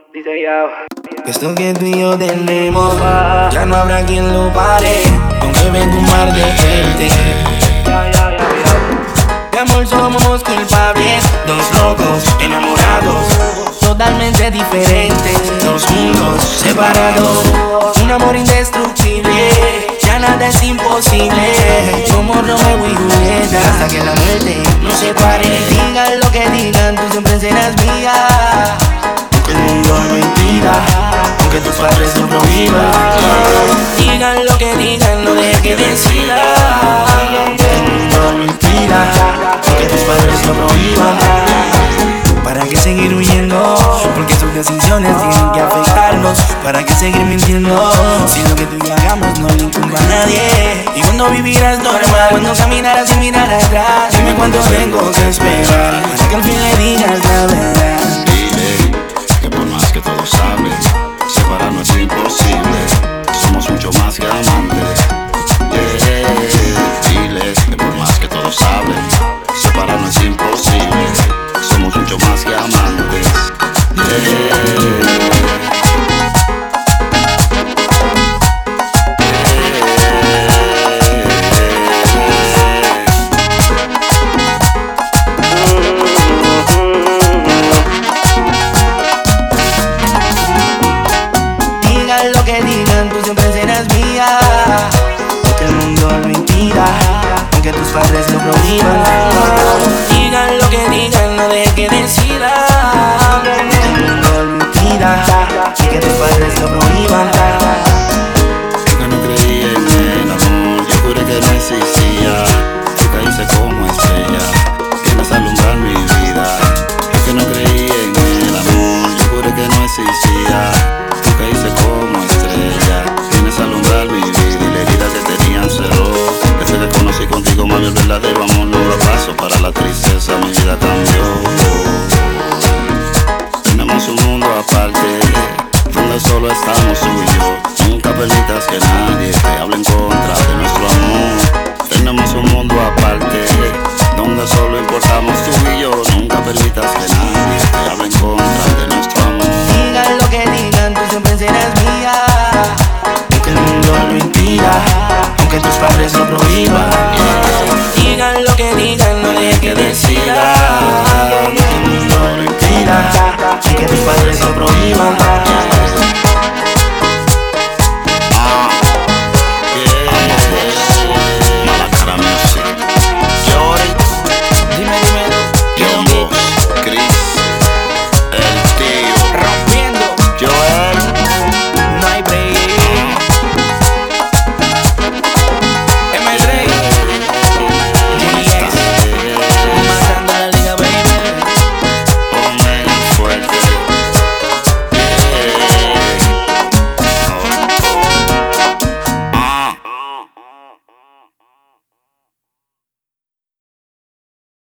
Dice ya. Esto que tú y yo tenemos, ya no habrá quien lo pare, aunque venga un mar de gente. De amor somos culpables, dos locos enamorados, totalmente diferentes, dos mundos separados. Un amor indestructible, ya nada es imposible. Somos Romeo y Julieta, hasta que la muerte nos separe. Digan lo que digan, tú siempre serás mía. Aunque el mundo es mentira, aunque tus padres lo prohíban. Digan lo que digan, no dejes que decida. Aunque el mundo es mentira, aunque tus padres lo prohíban. ¿Para qué seguir huyendo? Porque sus decisiones tienen que afectarnos. ¿Para qué seguir mintiendo? Si lo que tú y yo hagamos no le incumbe a nadie. ¿Y cuando vivirás normal? Cuando caminarás sin mirar atrás. Dime cuánto tengo que esperar para que al fin le digas la verdad. Dile que por más que todos saben, separarnos es imposible. Somos mucho más que amantes. Dile que por más que todos saben, separarnos es imposible. Somos mucho más que amantes. Digan lo que digan, tú siempre serás mía. Aunque el mundo lo impida, aunque tus padres lo prohíban. Digan lo que digan, no dejes que decida. Aunque el mundo lo impida, aunque tus padres lo prohíban. Es que no creí en el amor, yo juré que no existía. Yo caíse como estrella, vienes a alumbrar mi vida. Es que no creí en el amor, yo juré que no existía.